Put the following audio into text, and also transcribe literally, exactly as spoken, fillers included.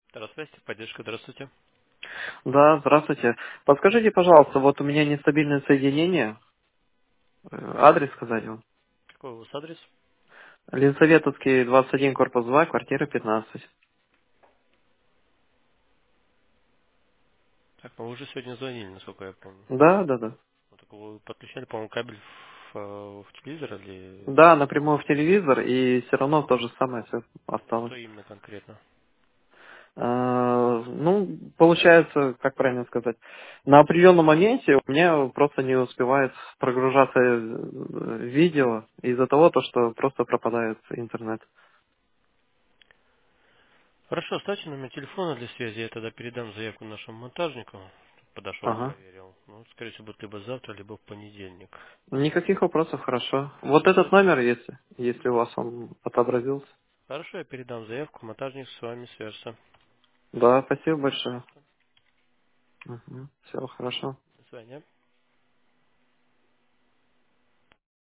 Здравствуйте, поддержка, здравствуйте. Да, здравствуйте. Подскажите, пожалуйста, вот у меня нестабильное соединение. Э, Адрес сказать вам. Какой у вас адрес? Ленсоветовский, двадцать один, корпус два, квартира пятнадцать. Так, ну вы уже сегодня звонили, насколько я помню. Да, да, да. Вот только вы подключали, по-моему, кабель в, э, в телевизор или Да, напрямую в телевизор, и все равно то же самое все осталось. что именно конкретно? Э, Ну, получается, как правильно сказать, на определенном моменте у меня просто не успевает прогружаться э, видео из-за того, то, что просто пропадает интернет. Хорошо, оставьте номер телефона для связи, я тогда передам заявку нашему монтажнику, чтобы подошел, Ага. проверил. Ну, скорее всего, будет либо завтра, либо в понедельник. Никаких вопросов, хорошо. Вот этот номер, если, если у вас он отобразился. Хорошо, я передам заявку, монтажник с вами свяжется. Да, спасибо большое. Пожалуйста. Угу. Все хорошо. До свидания.